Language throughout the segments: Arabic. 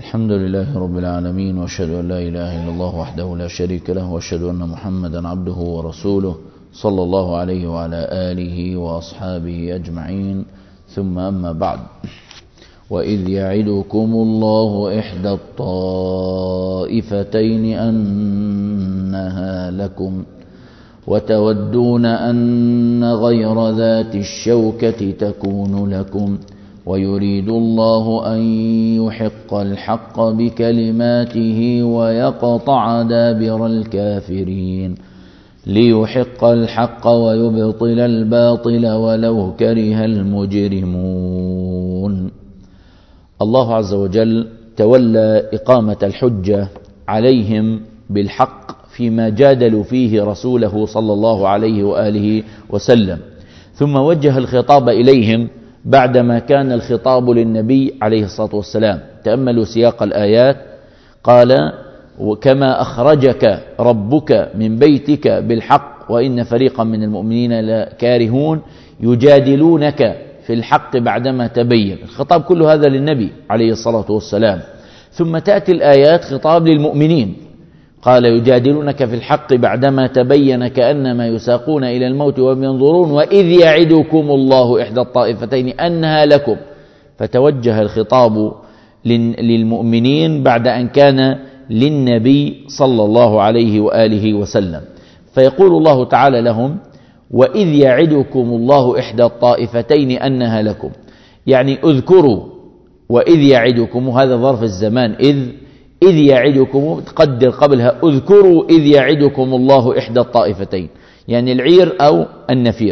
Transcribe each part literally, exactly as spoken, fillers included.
الحمد لله رب العالمين، وأشهد أن لا إله إلا الله وحده لا شريك له، وأشهد أن محمدا عبده ورسوله صلى الله عليه وعلى آله وأصحابه أجمعين. ثم أما بعد، وإذ يعدكم الله إحدى الطائفتين أنها لكم وتودون أن غير ذات الشوكة تكون لكم ويريد الله أن يحق الحق بكلماته ويقطع دابر الكافرين ليحق الحق ويبطل الباطل ولو كره المجرمون. الله عز وجل تولى إقامة الحجة عليهم بالحق فيما جادلوا فيه رسوله صلى الله عليه وآله وسلم، ثم وجه الخطاب إليهم بعدما كان الخطاب للنبي عليه الصلاة والسلام. تأملوا سياق الآيات، قال: وكما أخرجك ربك من بيتك بالحق وإن فريقا من المؤمنين لكارهون يجادلونك في الحق بعدما تبين. الخطاب كل هذا للنبي عليه الصلاة والسلام، ثم تأتي الآيات خطاب للمؤمنين، قال: يجادلونك في الحق بعدما تبين كأنما يساقون إلى الموت وهم ينظرون وإذ يعدكم الله إحدى الطائفتين أنها لكم. فتوجه الخطاب للمؤمنين بعد أن كان للنبي صلى الله عليه وآله وسلم. فيقول الله تعالى لهم: وإذ يعدكم الله إحدى الطائفتين أنها لكم، يعني اذكروا وإذ يعدكم، هذا ظرف الزمان، إذ إذ يعدكم، تقدر قبلها اذكروا إذ يعدكم الله إحدى الطائفتين، يعني العير أو النفير.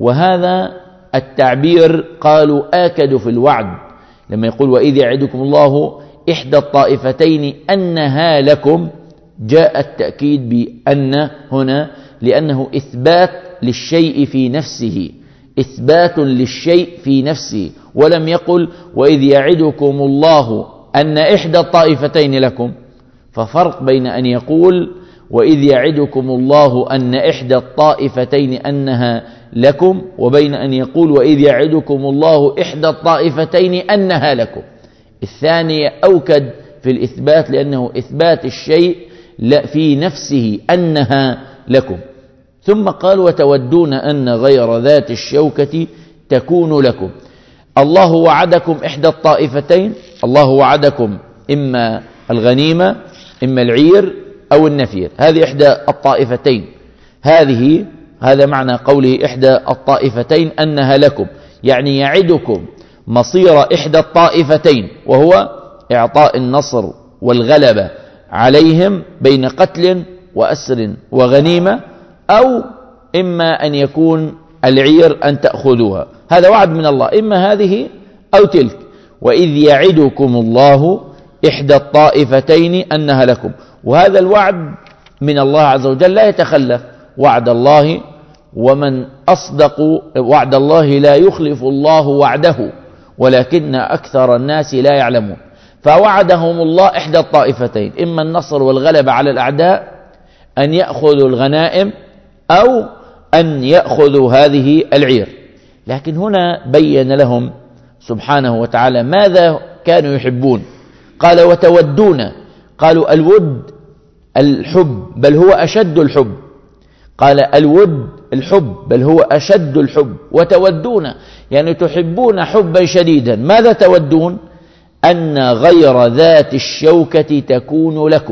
وهذا التعبير قالوا آكد في الوعد، لما يقول وإذ يعدكم الله إحدى الطائفتين أنها لكم، جاء التأكيد بأن هنا لأنه إثبات للشيء في نفسه، إثبات للشيء في نفسه، ولم يقل وإذ يعدكم الله أن إحدى الطائفتين لكم. ففرق بين أن يقول وإذ يعدكم الله أن إحدى الطائفتين أنها لكم، وبين أن يقول وإذ يعدكم الله إحدى الطائفتين أنها لكم. الثاني أوكد في الإثبات لأنه إثبات الشيء في نفسه أنها لكم. ثم قال: وتودون أن غير ذات الشوكة تكون لكم. الله وعدكم إحدى الطائفتين، الله وعدكم إما الغنيمة إما العير أو النفير، هذه إحدى الطائفتين. هذه هذا معنى قوله إحدى الطائفتين أنها لكم، يعني يعدكم مصير إحدى الطائفتين، وهو إعطاء النصر والغلبة عليهم بين قتل وأسر وغنيمة، أو إما أن يكون العير أن تأخذوها. هذا وعد من الله، إما هذه أو تلك. وإذ يعدكم الله إحدى الطائفتين أنها لكم، وهذا الوعد من الله عز وجل لا يتخلف. وعد الله، ومن أصدق وعد الله لا يخلف الله وعده ولكن أكثر الناس لا يعلمون. فوعدهم الله إحدى الطائفتين، إما النصر والغلبة على الأعداء، أن يأخذوا الغنائم، أو أن يأخذوا هذه العير. لكن هنا بين لهم سبحانه وتعالى ماذا كانوا يحبون. قال: وتودون، قالوا الود الحب، بل هو أشد الحب. قال: الود الحب، بل هو أشد الحب. وتودون يعني تحبون حبا شديدا. ماذا تودون؟ أن غير ذات الشوكة تكون لكم.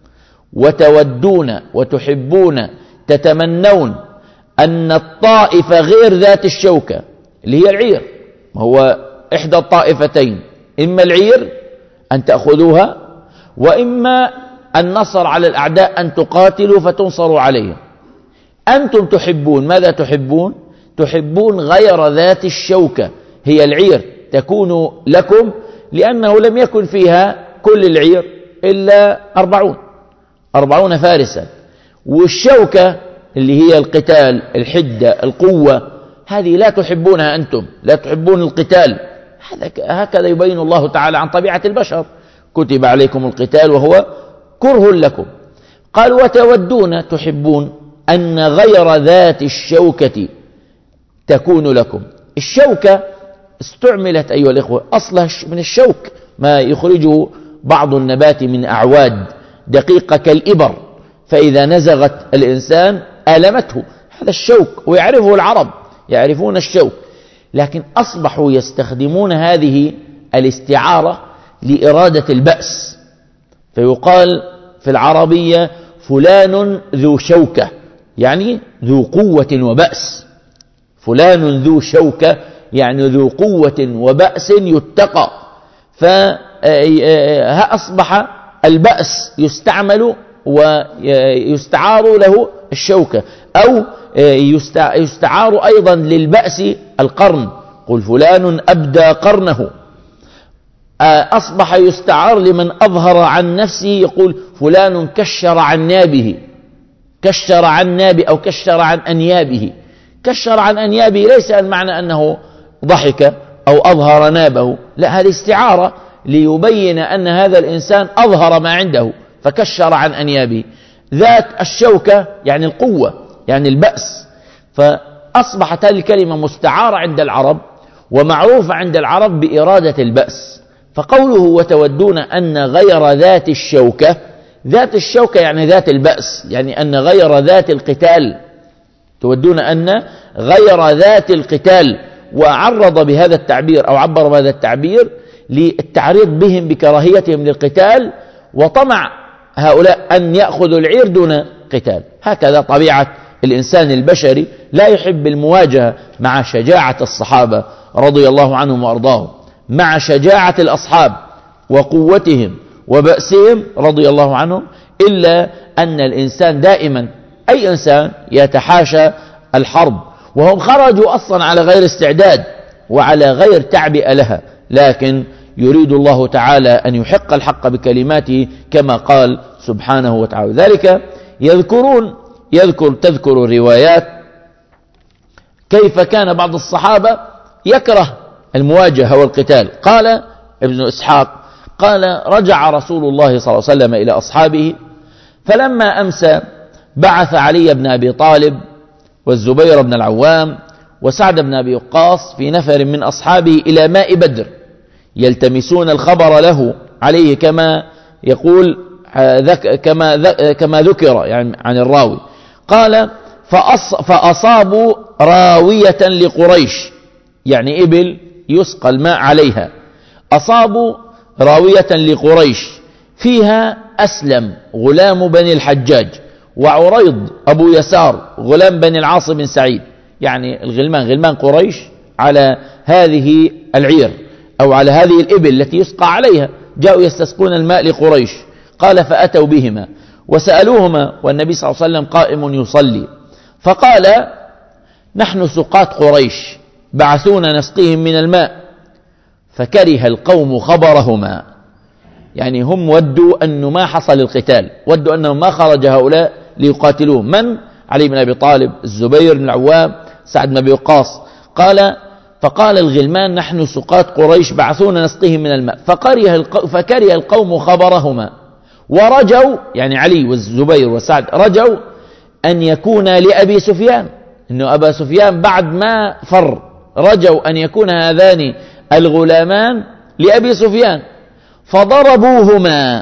وتودون وتحبون تتمنون أن الطائفة غير ذات الشوكة اللي هي العير، هو إحدى الطائفتين، إما العير أن تأخذوها، وإما النصر على الأعداء أن تقاتلوا فتنصروا عليهم. أنتم تحبون، ماذا تحبون؟ تحبون غير ذات الشوكة، هي العير تكون لكم، لأنه لم يكن فيها كل العير إلا أربعون أربعون فارسا، والشوكة اللي هي القتال، الحدة، القوة، هذه لا تحبونها أنتم، لا تحبون القتال. هكذا يبين الله تعالى عن طبيعة البشر: كتب عليكم القتال وهو كره لكم. قال: وتودون تحبون أن غير ذات الشوكة تكون لكم. الشوكة استعملت أيها الإخوة أصلها من الشوك، ما يخرجه بعض النبات من أعواد دقيقة كالإبر، فإذا نزغت الإنسان آلمته. هذا الشوك، ويعرفه العرب، يعرفون الشوك، لكن أصبحوا يستخدمون هذه الاستعارة لإرادة البأس. فيقال في العربية فلان ذو شوكة، يعني ذو قوة وبأس. فلان ذو شوكة يعني ذو قوة وبأس يتقى. فأصبح البأس يستعمل ويستعار له الشوكة، أو يستعار أيضا للبأس القرن، قل فلان أبدى قرنه. أصبح يستعار لمن أظهر عن نفسه، يقول فلان كشر عن نابه، كشر عن نابه أو كشر عن أنيابه. كشر عن أنيابه ليس المعنى أنه ضحك أو أظهر نابه، لا، هذه استعارة ليبين أن هذا الإنسان أظهر ما عنده، فكشر عن أنيابه. ذات الشوكة يعني القوة، يعني البأس. فأصبحت هذه الكلمة مستعارة عند العرب ومعروفة عند العرب بإرادة البأس. فقوله وتودون أن غير ذات الشوكة، ذات الشوكة يعني ذات البأس، يعني أن غير ذات القتال. تودون أن غير ذات القتال، وعرض بهذا التعبير أو عبر بهذا التعبير للتعريض بهم بكراهيتهم للقتال وطمع هؤلاء أن يأخذوا العير دون قتال. هكذا طبيعة الإنسان البشري، لا يحب المواجهة مع شجاعة الصحابة رضي الله عنهم وأرضاهم، مع شجاعة الأصحاب وقوتهم وبأسهم رضي الله عنهم، إلا أن الإنسان دائما، أي إنسان، يتحاشى الحرب، وهم خرجوا أصلا على غير استعداد وعلى غير تعبئة لها، لكن يريد الله تعالى أن يحق الحق بكلماته كما قال سبحانه وتعالى. ذلك يذكرون يذكر تذكر الروايات كيف كان بعض الصحابة يكره المواجهة والقتال. قال ابن إسحاق قال رجع رسول الله صلى الله عليه وسلم إلى أصحابه، فلما أمسى بعث علي بن أبي طالب والزبير بن العوام وسعد بن أبي وقاص في نفر من أصحابه إلى ماء بدر يلتمسون الخبر له عليه، كما يقول كما كما ذكر يعني عن الراوي. قال فأصابوا راوية لقريش، يعني إبل يسقى الماء عليها، أصابوا راوية لقريش فيها أسلم غلام بني الحجاج وعريض أبو يسار غلام بني العاص بن سعيد، يعني الغلمان غلمان قريش على هذه العير أو على هذه الإبل التي يسقى عليها، جاءوا يستسقون الماء لقريش. قال فأتوا بهما وسألوهما والنبي صلى الله عليه وسلم قائم يصلي، فقال نحن سقاة قريش بعثونا نسقيهم من الماء. فكره القوم خبرهما، يعني هم ودوا أنه ما حصل القتال، ودوا أنه ما خرج هؤلاء ليقاتلوهم. من؟ علي بن أبي طالب، الزبير بن العوام، سعد بن أبي وقاص. قال فقال الغلمان نحن سقاة قريش بعثونا نسقيهم من الماء، فكره فكره القوم خبرهما، ورجوا يعني علي والزبير وسعد رجوا أن يكون لأبي سفيان، إنه أبا سفيان بعد ما فر رجوا أن يكون هذان الغلامان لأبي سفيان، فضربوهما.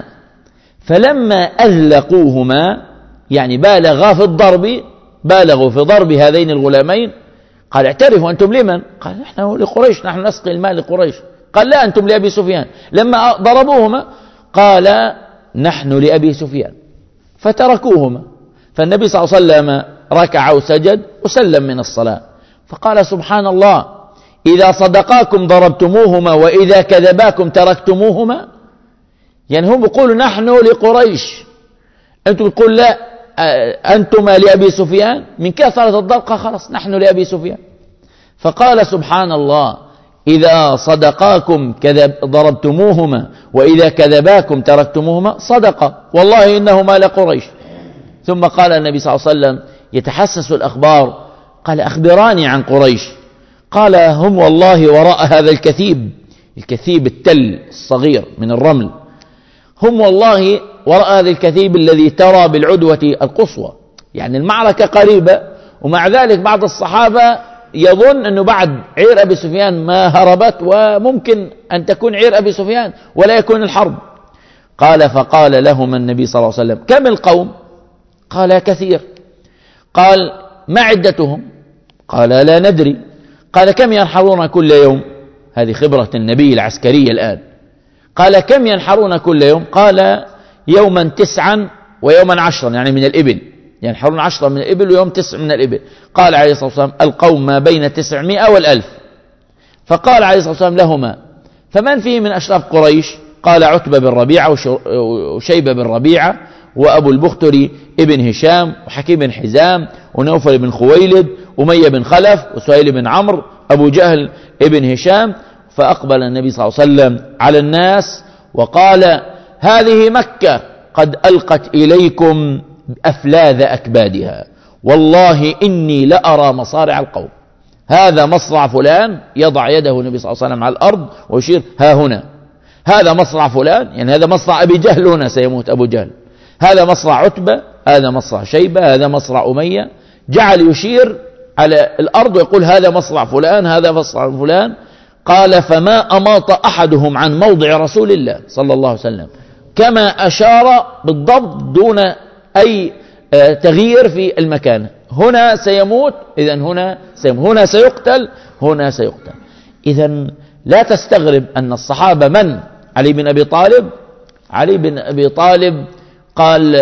فلما أذلقوهما يعني بالغا في الضرب، بالغوا في ضرب هذين الغلامين، قال اعترفوا أنتم لمن؟ قال نحن لقريش، نحن نسقي الماء لقريش. قال لا أنتم لأبي سفيان. لما ضربوهما قال نحن لأبي سفيان، فتركوهما. فالنبي صلى الله عليه وسلم ركع وسجد وسلم من الصلاة، فقال سبحان الله إذا صدقاكم ضربتموهما وإذا كذباكم تركتموهما. يعني هم يقولوا نحن لقريش، أنتم تقول لا أنتما لأبي سفيان، من كثرة الضرب خلاص نحن لأبي سفيان. فقال سبحان الله إذا صدقاكم كذب ضربتموهما وإذا كذباكم تركتموهما، صدق والله إنهما لقريش. ثم قال النبي صلى الله عليه وسلم يتحسس الأخبار، قال أخبراني عن قريش. قال هم والله وراء هذا الكثيب، الكثيب التل الصغير من الرمل، هم والله وراء هذا الكثيب الذي ترى بالعدوة القصوى، يعني المعركة قريبة، ومع ذلك بعض الصحابة يظن أنه بعد عير أبي سفيان ما هربت، وممكن أن تكون عير أبي سفيان ولا يكون الحرب. قال فقال لهم النبي صلى الله عليه وسلم كم القوم؟ قال كثير. قال ما عدتهم؟ قال لا ندري. قال كم ينحرون كل يوم؟ هذه خبرة النبي العسكرية الآن. قال كم ينحرون كل يوم؟ قال يوما تسعا ويوما عشرا، يعني من الإبل، ينحرون عشرا من الإبل ويوم تسع من الإبل. قال عليه الصلاة والسلام القوم ما بين تسعمائة والألف. فقال عليه الصلاة والسلام لهما فمن فيه من أشراف قريش؟ قال عتبة بن ربيعة وشيبة بن ربيعة وأبو البختري ابن هشام وحكيم بن حزام ونوفل بن خويلد أمية بن خلف وسهيل بن عمرو أبو جهل ابن هشام. فأقبل النبي صلى الله عليه وسلم على الناس وقال هذه مكة قد ألقت إليكم أفلاذ أكبادها، والله إني لأرى مصارع القوم. هذا مصرع فلان، يضع يده النبي صلى الله عليه وسلم على الأرض ويشير ها هنا. هذا مصرع فلان، يعني هذا مصرع أبي جهل، هنا سيموت أبو جهل. هذا مصرع عتبة، هذا مصرع شيبة، هذا مصرع أمية. جعل يشير على الأرض ويقول هذا مصرع فلان، هذا مصرع فلان. قال فما أماط أحدهم عن موضع رسول الله صلى الله عليه وسلم كما أشار بالضبط دون أي تغيير في المكان. هنا سيموت، إذن هنا سيموت، هنا سيقتل، هنا سيقتل. إذن لا تستغرب أن الصحابة من علي بن أبي طالب علي بن أبي طالب قال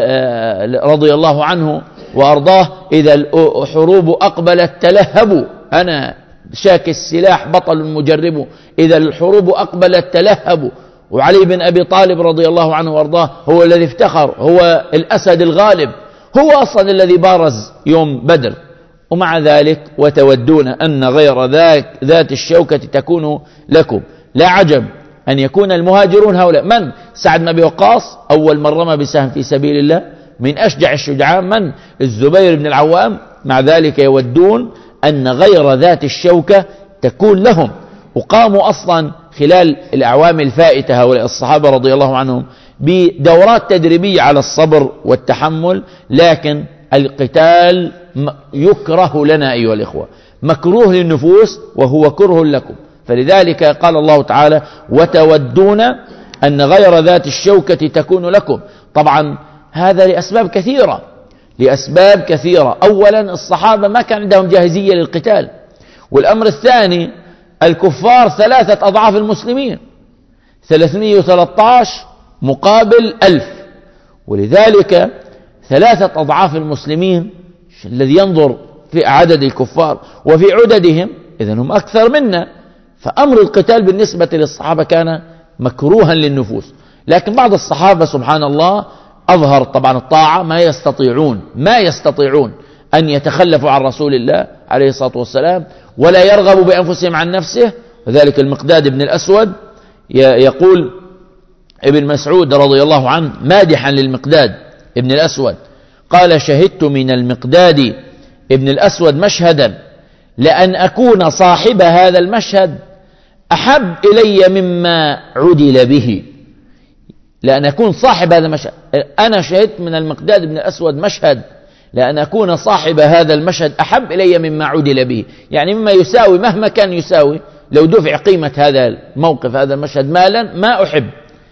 رضي الله عنه وأرضاه إذا الحروب أقبلت تلهبوا، أنا شاك السلاح بطل مجرب، إذا الحروب أقبلت تلهبوا. وعلي بن أبي طالب رضي الله عنه وأرضاه هو الذي افتخر، هو الأسد الغالب، هو أصلا الذي بارز يوم بدر. ومع ذلك وتودون أن غير ذاك ذات الشوكة تكون لكم. لا عجب أن يكون المهاجرون هؤلاء من؟ سعد بن أبي وقاص أول من رمى بسهم في سبيل الله، من أشجع الشجعان من؟ الزبير بن العوام. مع ذلك يودون أن غير ذات الشوكة تكون لهم. وقاموا أصلا خلال الأعوام الفائتة هؤلاء الصحابة رضي الله عنهم بدورات تدريبية على الصبر والتحمل. لكن القتال يكره لنا أيها الإخوة، مكروه للنفوس وهو كره لكم. فلذلك قال الله تعالى وتودون أن غير ذات الشوكة تكون لكم. طبعا هذا لأسباب كثيرة لأسباب كثيرة أولا الصحابة ما كان عندهم جاهزية للقتال، والأمر الثاني الكفار ثلاثة أضعاف المسلمين، ثلاثمائة وثلاثة عشر مقابل ألف، ولذلك ثلاثة أضعاف المسلمين الذي ينظر في عدد الكفار وفي عددهم إذن هم أكثر منا. فأمر القتال بالنسبة للصحابة كان مكروها للنفوس. لكن بعض الصحابة سبحان الله أظهر طبعا الطاعة، ما يستطيعون ما يستطيعون أن يتخلفوا عن رسول الله عليه الصلاة والسلام ولا يرغبوا بأنفسهم عن نفسه. وذلك المقداد بن الأسود يقول ابن مسعود رضي الله عنه مادحا للمقداد ابن الأسود قال شهدت من المقداد ابن الأسود مشهدا لأن أكون صاحب هذا المشهد أحب إلي مما عدل به. لأن أكون صاحب هذا المشهد، أنا شهدت من المقداد بن الأسود مشهد لأن أكون صاحب هذا المشهد أحب إلي مما عدل به، يعني مما يساوي مهما كان يساوي، لو دفع قيمة هذا الموقف هذا المشهد مالا ما أحب.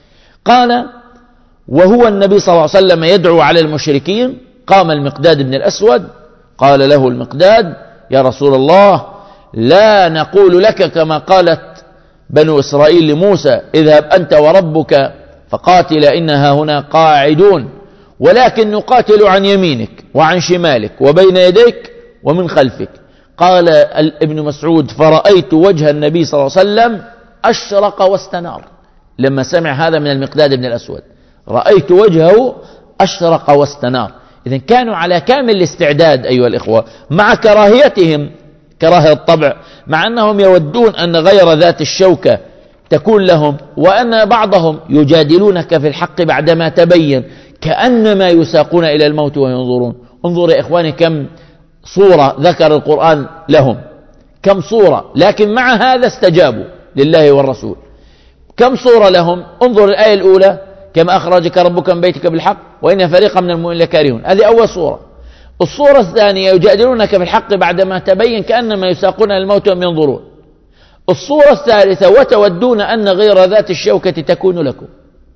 قال وهو النبي صلى الله عليه وسلم يدعو على المشركين، قام المقداد بن الأسود قال له المقداد يا رسول الله لا نقول لك كما قالت بنو إسرائيل لموسى اذهب أنت وربك فقاتل إنها هنا قاعدون، ولكن نقاتل عن يمينك وعن شمالك وبين يديك ومن خلفك. قال ابن مسعود فرأيت وجه النبي صلى الله عليه وسلم أشرق واستنار لما سمع هذا من المقداد بن الأسود، رأيت وجهه أشرق واستنار. إذن كانوا على كامل الاستعداد أيها الإخوة، مع كراهيتهم كراهية الطبع، مع أنهم يودون أن غير ذات الشوكة تكون لهم، وأن بعضهم يجادلونك في الحق بعدما تبين كأنما يساقون إلى الموت وينظرون. انظر يا إخواني كم صورة ذكر القرآن لهم، كم صورة، لكن مع هذا استجابوا لله والرسول. كم صورة لهم، انظر الآية الأولى كما أخرجك ربك من بيتك بالحق وإن فريقا من المؤمنين لكارهون، هذه أول صورة. الصورة الثانية يجادلونك في الحق بعدما تبين كأنما يساقون إلى الموت وهم ينظرون. الصورة الثالثة وتودون أن غير ذات الشوكة تكون لكم.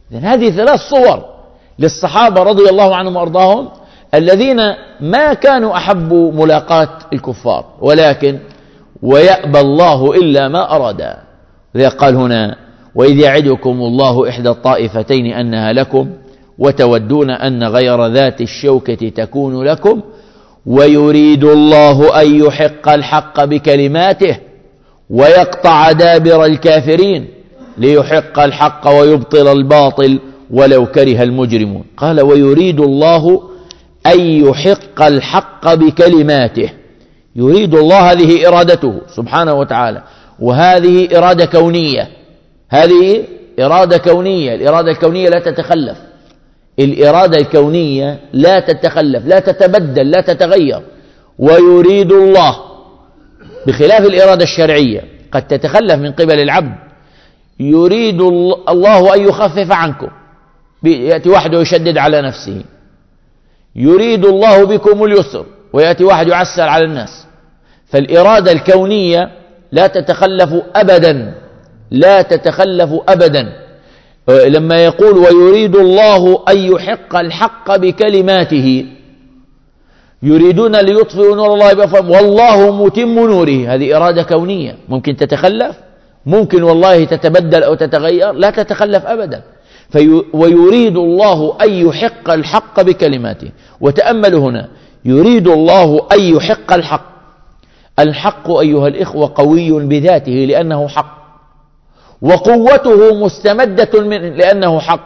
إذن هذه ثلاث صور للصحابة رضي الله عنهم وأرضاهم الذين ما كانوا أحبوا ملاقاة الكفار، ولكن ويأبى الله إلا ما أراد. لذا قال هنا: وإذ يعدكم الله إحدى الطائفتين أنها لكم وتودون أن غير ذات الشوكة تكون لكم ويريد الله أن يحق الحق بكلماته ويقطع دابر الكافرين ليحق الحق ويبطل الباطل ولو كره المجرمون. قال: ويريد الله أن يحق الحق بكلماته. يريد الله، هذه إرادته سبحانه وتعالى، وهذه إرادة كونية. هذه إرادة كونية، الإرادة الكونية لا تتخلف، الإرادة الكونية لا تتخلف، لا تتبدل، لا تتغير. ويريد الله، بخلاف الإرادة الشرعية قد تتخلف من قبل العبد. يريد الله أن يخفف عنكم، يأتي واحد ويشدد على نفسه. يريد الله بكم اليسر، ويأتي واحد يعسر على الناس. فالإرادة الكونية لا تتخلف أبدا، لا تتخلف أبدا. لما يقول: ويريد الله أن يحق الحق بكلماته، يريدون ليطفئوا نور الله بأفواههم والله متم نوره، هذه إرادة كونية ممكن تتخلف، ممكن والله تتبدل أو تتغير، لا تتخلف أبدا. في ويريد الله أن يحق الحق بكلماته. وتأملوا هنا: يريد الله أن يحق الحق. الحق أيها الإخوة قوي بذاته لأنه حق، وقوته مستمدة منه لأنه حق،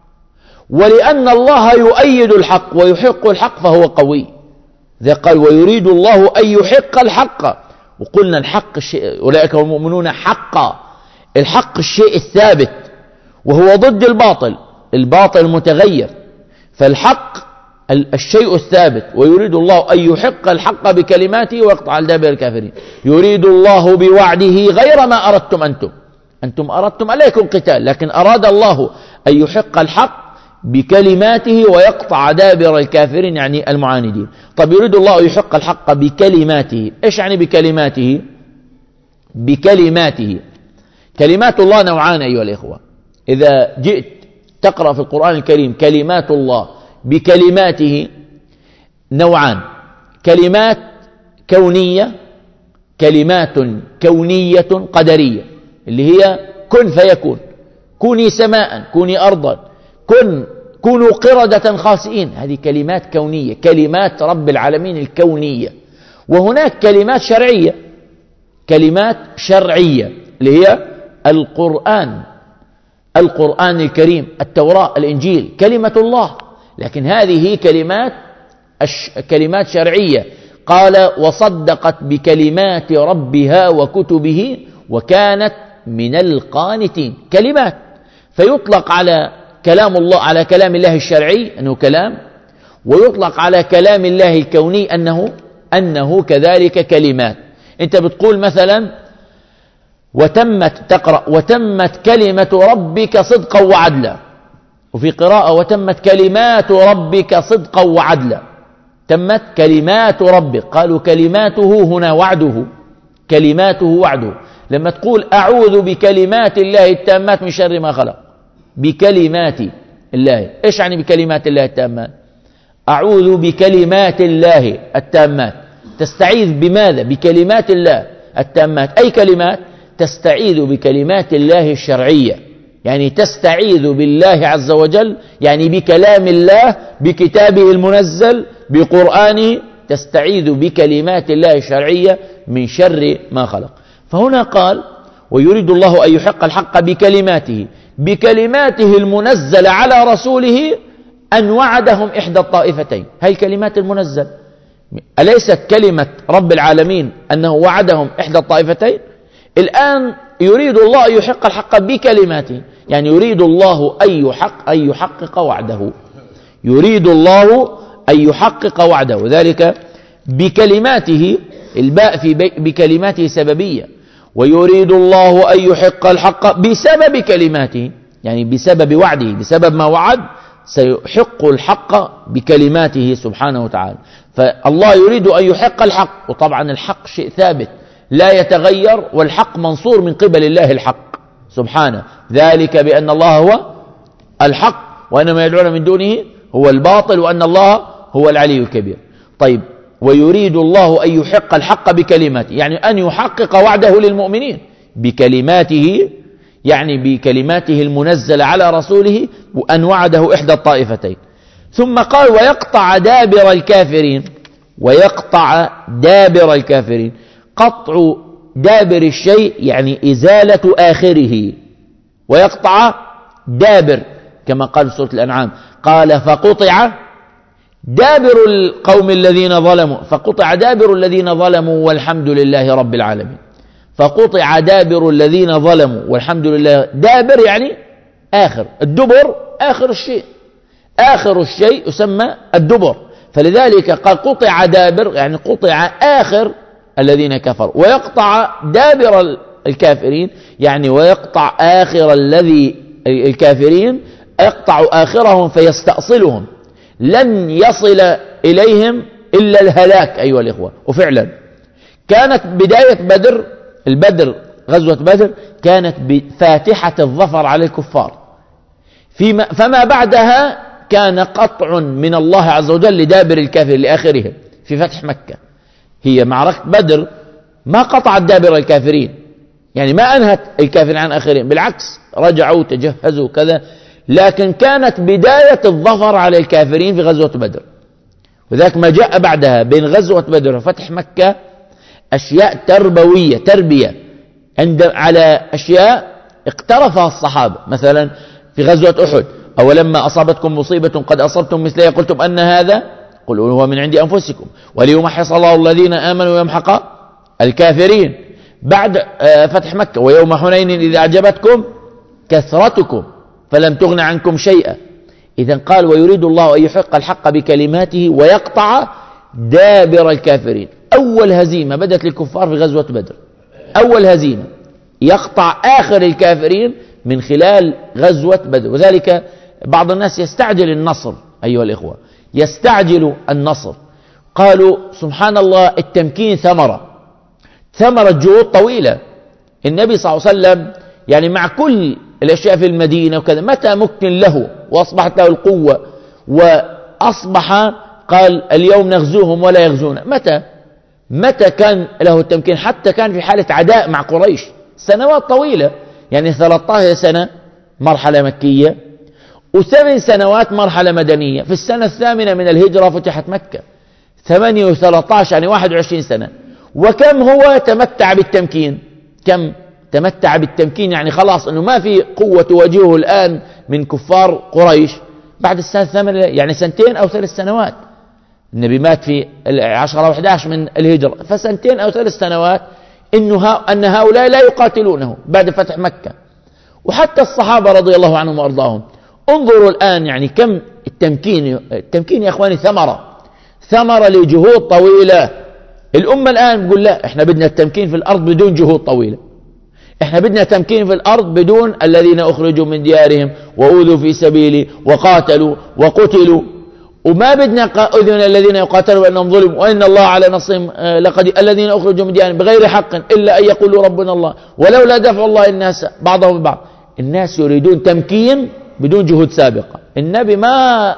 ولأن الله يؤيد الحق ويحق الحق فهو قوي. ذا قال: ويريد الله أن يحق الحق. وقلنا الحق الشيء، أولئك هم المؤمنون حقا. الحق الشيء الثابت، وهو ضد الباطل، الباطل متغير. فالحق الشيء الثابت. ويريد الله أن يحق الحق بكلماته ويقطع دابر الكافرين. يريد الله بوعده غير ما أردتم أنتم. أنتم أردتم ألا يكون قتال، لكن أراد الله أن يحق الحق بكلماته ويقطع دابر الكافرين، يعني المعاندين. طب يريد الله أن يحق الحق بكلماته. إيش يعني بكلماته؟ بكلماته، كلمات الله نوعان أيها الإخوة. إذا جئت تقرأ في القرآن الكريم كلمات الله بكلماته نوعان: كلمات كونية، كلمات كونية قدرية اللي هي كن فيكون، كوني سماء، كوني أرضا، كن كونوا قردة خاسئين، هذه كلمات كونية، كلمات رب العالمين الكونية. وهناك كلمات شرعية، كلمات شرعية اللي هي القرآن، القرآن الكريم، التوراة، الإنجيل، كلمة الله. لكن هذه كلمات كلمات شرعية. قال: وصدقت بكلمات ربها وكتبه وكانت من القانتين. كلمات، فيطلق على كلام الله، على كلام الله الشرعي أنه كلام، ويطلق على كلام الله الكوني أنه أنه كذلك كلمات. أنت بتقول مثلا: وتمت، تقرأ: وتمت كلمة ربك صدقا وعدلا. وفي قراءة: وتمت كلمات ربك صدقا وعدلا. تمت كلمات ربك، قالوا كلماته هنا وعده، كلماته وعده. لما تقول: أعوذ بكلمات الله التامات من شر ما خلق، بكلمات الله، إيش يعني بكلمات الله التامات؟ أعوذ بكلمات الله التامات. تستعيذ بماذا؟ بكلمات الله التامات. أي كلمات؟ تستعيذ بكلمات الله الشرعية، يعني تستعيذ بالله عز وجل، يعني بكلام الله، بكتابه المنزل، بقرآنه، تستعيذ بكلمات الله الشرعية من شر ما خلق. فهنا قال: ويريد الله أن يحق الحق بكلماته، بكلماته المنزل على رسوله أن وعدهم إحدى الطائفتين. هاي الكلمات المنزل، أليست كلمة رب العالمين أنه وعدهم إحدى الطائفتين؟ الآن يريد الله أن يحق الحق بكلماته، يعني يريد الله أن يحق أن يحقق وعده، يريد الله أن يحقق وعده. وذلك بكلماته، الباء في بكلماته سببية. ويريد الله أن يحق الحق بسبب كلماته، يعني بسبب وعده، بسبب ما وعد سيحق الحق بكلماته سبحانه وتعالى. فالله يريد أن يحق الحق، وطبعا الحق شيء ثابت لا يتغير، والحق منصور من قبل الله الحق سبحانه. ذلك بأن الله هو الحق وأن ما يدعون من دونه هو الباطل وأن الله هو العلي الكبير. طيب، ويريد الله أن يحق الحق بكلماته، يعني أن يحقق وعده للمؤمنين بكلماته، يعني بكلماته المنزلة على رسوله، وأن وعده إحدى الطائفتين. ثم قال ويقطع دابر الكافرين. ويقطع دابر الكافرين، قطع دابر الشيء يعني إزالة آخره. ويقطع دابر كما قال في سورة الأنعام، قال فقطع دابر القوم الذين ظلموا، فقطع دابر الذين ظلموا والحمد لله رب العالمين. فقطع دابر الذين ظلموا والحمد لله. دابر يعني آخر، الدبر آخر الشيء، آخر الشيء يسمى الدبر. فلذلك قال قطع دابر يعني قطع آخر الذين كفروا. ويقطع دابر الكافرين يعني ويقطع آخر الذي الكافرين، يقطع آخرهم فيستأصلهم، لن يصل إليهم إلا الهلاك أيها الإخوة. وفعلا كانت بداية بدر، البدر غزوة بدر كانت بفاتحة الظفر على الكفار، فيما فما بعدها كان قطع من الله عز وجل لدابر الكافر لآخرهم في فتح مكة. هي معركة بدر ما قطعت دابر الكافرين، يعني ما أنهت الكافرين عن آخرهم، بالعكس رجعوا تجهزوا كذا، لكن كانت بداية الظفر على الكافرين في غزوة بدر. وذلك ما جاء بعدها بين غزوة بدر وفتح مكة أشياء تربوية تربية عند على أشياء اقترفها الصحابة. مثلا في غزوة أحد، أولما أصابتكم مصيبة قد أصبتم مثلها قلتم أن هذا، قل هو من عند أنفسكم وليمحص الله الذين آمنوا ويمحق الكافرين. بعد فتح مكة ويوم حنين إذا أعجبتكم كثرتكم فلم تغن عنكم شيئا. إذن قال ويريد الله أن يحق الحق بكلماته ويقطع دابر الكافرين. أول هزيمة بدت للكفار في غزوة بدر، أول هزيمة يقطع آخر الكافرين من خلال غزوة بدر. وذلك بعض الناس يستعجل النصر أيها الإخوة، يستعجل النصر. قالوا سبحان الله التمكين ثمرة، ثمرة جهود طويلة. النبي صلى الله عليه وسلم يعني مع كل الأشياء في المدينة وكذا متى مكن له وأصبحت له القوة وأصبح قال اليوم نغزوهم ولا يغزونا؟ متى متى كان له التمكين؟ حتى كان في حالة عداء مع قريش سنوات طويلة، يعني ثلاثة عشر سنة مرحلة مكية وثمان سنوات مرحلة مدنية. في السنة الثامنة من الهجرة فتحت مكة، ثمانية وثلاثة عشر يعني واحد وعشرين سنة. وكم هو تمتع بالتمكين، كم تمتع بالتمكين، يعني خلاص أنه ما في قوة تواجهه الآن من كفار قريش بعد السنة الثامنة، يعني سنتين أو ثلاث سنوات. النبي مات في عشرة وأحد عشر من الهجرة، فسنتين أو ثلاث سنوات إنه أن هؤلاء لا يقاتلونه بعد فتح مكة. وحتى الصحابة رضي الله عنهم وأرضاهم انظروا الآن يعني كم التمكين. التمكين يا أخواني ثمرة، ثمرة لجهود طويلة. الأمة الآن بقول لا إحنا بدنا التمكين في الأرض بدون جهود طويلة، إحنا بدنا تمكين في الأرض بدون الذين أخرجوا من ديارهم وأوذوا في سبيلي وقاتلوا وقتلوا، وما بدنا أذن الذين يقاتلوا بأنهم ظلموا وإن الله على نصرهم لقد الذين أخرجوا من ديارهم بغير حق إلا أن يقولوا ربنا الله ولولا دفع الله الناس بعضهم ببعض. الناس يريدون تمكين بدون جهود سابقة. النبي ما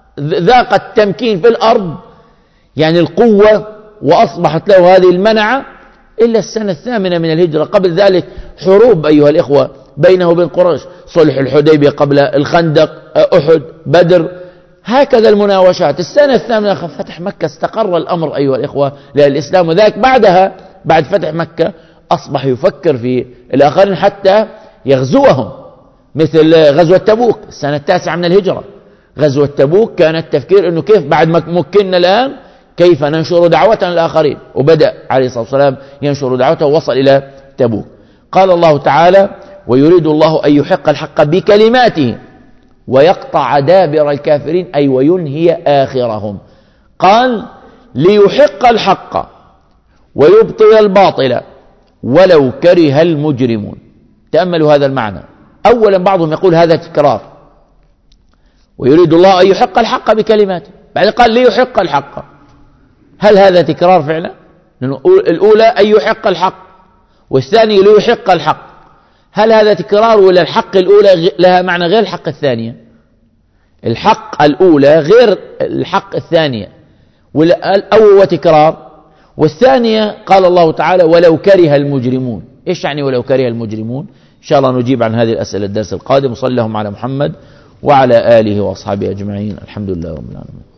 ذاق التمكين في الأرض يعني القوة وأصبحت له هذه المنعة إلا السنة الثامنة من الهجرة. قبل ذلك حروب أيها الإخوة بينه وبين قريش، صلح الحديبية قبل الخندق، أحد، بدر، هكذا المناوشات. السنة الثامنة فتح مكة استقر الأمر أيها الإخوة للإسلام. وذلك بعدها بعد فتح مكة أصبح يفكر في الآخرين حتى يغزوهم، مثل غزوة تبوك السنة التاسعة من الهجرة. غزوة تبوك كان التفكير أنه كيف بعد ما مكنا الآن كيف ننشر دعوتنا للآخرين، وبدأ عليه الصلاة والسلام ينشر دعوته ووصل إلى تبوك. قال الله تعالى ويريد الله أن يحق الحق بكلماته ويقطع دابر الكافرين أي وينهي آخرهم. قال ليحق الحق ويبطل الباطل ولو كره المجرمون. تأملوا هذا المعنى. أولا بعضهم يقول هذا تكرار، ويريد الله أن يحق الحق بكلماته، بعدين قال ليحق الحق. هل هذا تكرار فعلا؟ الأولى أن يحق الحق والثاني ليحق الحق. هل هذا تكرار ولا الحق الأولى لها معنى غير الحق الثانية؟ الحق الأولى غير الحق الثانية، والأول وتكرار، والثانية قال الله تعالى ولو كره المجرمون. إيش يعني ولو كره المجرمون؟ إن شاء الله نجيب عن هذه الأسئلة الدرس القادم. وصلى اللهم على محمد وعلى آله وأصحابه أجمعين. الحمد لله رب العالمين.